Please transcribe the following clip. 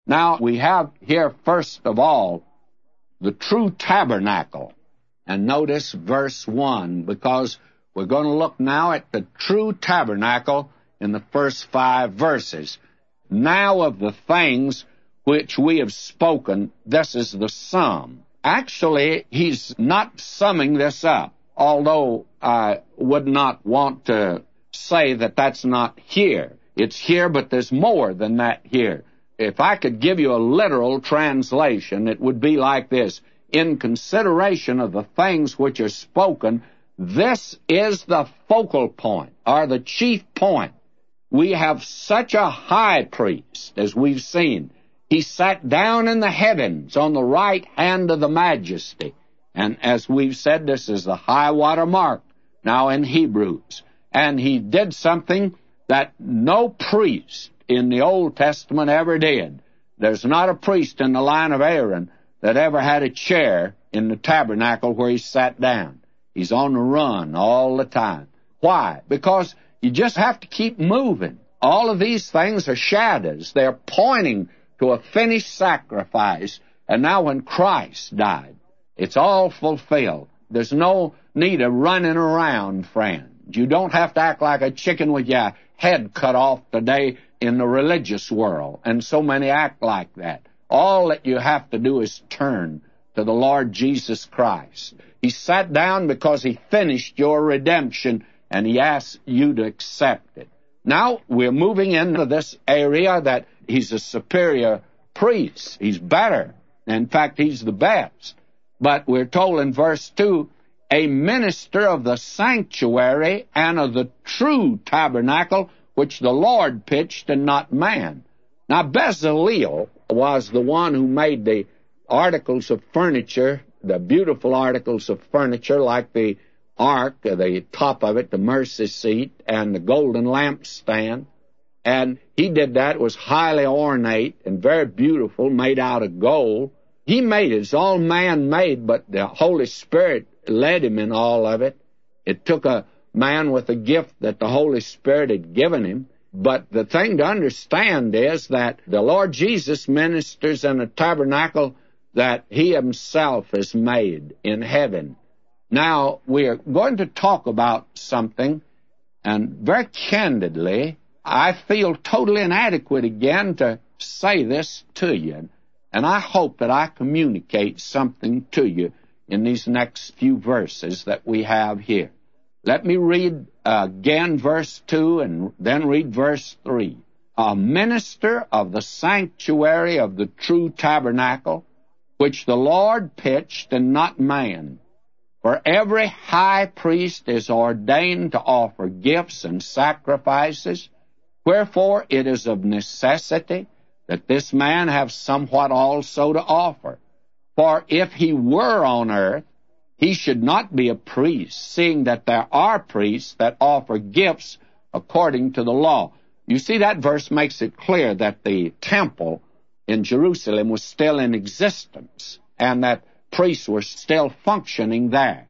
Now, we have here, first of all, the true tabernacle. And notice verse 1, because we're going to look now at the true tabernacle in the first 5 verses. Now of the things which we have spoken, this is the sum. Actually, he's not summing this up, although I would not want to say that that's not here. It's here, but there's more than that here. If I could give you a literal translation, it would be like this. In consideration of the things which are spoken, this is the focal point, or the chief point. We have such a high priest, as we've seen. He sat down in the heavens on the right hand of the majesty. And as we've said, this is the high water mark now in Hebrews. And he did something that no priest in the Old Testament ever did. There's not a priest in the line of Aaron that ever had a chair in the tabernacle where he sat down. He's on the run all the time. Why? Because you just have to keep moving. All of these things are shadows. They're pointing to a finished sacrifice. And now when Christ died, it's all fulfilled. There's no need of running around, friend. You don't have to act like a chicken with your head cut off today in the religious world. And so many act like that. All that you have to do is turn to the Lord Jesus Christ. He sat down because he finished your redemption, and he asks you to accept it. Now, we're moving into this area that he's a superior priest. He's better. In fact, he's the best. But we're told in verse 2, a minister of the sanctuary and of the true tabernacle, which the Lord pitched and not man. Now, Bezaleel was the one who made the articles of furniture, the beautiful articles of furniture like the ark, the top of it, the mercy seat, and the golden lampstand. And he did that. It was highly ornate and very beautiful, made out of gold. He made it. It's all man-made, but the Holy Spirit led him in all of it. It took a man with a gift that the Holy Spirit had given him. But the thing to understand is that the Lord Jesus ministers in a tabernacle that he himself has made in heaven. Now, we're going to talk about something, and very candidly, I feel totally inadequate again to say this to you, and I hope that I communicate something to you in these next few verses that we have here. Let me read again verse 2 and then read verse 3. A minister of the sanctuary of the true tabernacle, which the Lord pitched and not man. For every high priest is ordained to offer gifts and sacrifices, wherefore it is of necessity that this man have somewhat also to offer. For if he were on earth, he should not be a priest, seeing that there are priests that offer gifts according to the law. You see, that verse makes it clear that the temple in Jerusalem was still in existence, and that priests were still functioning there.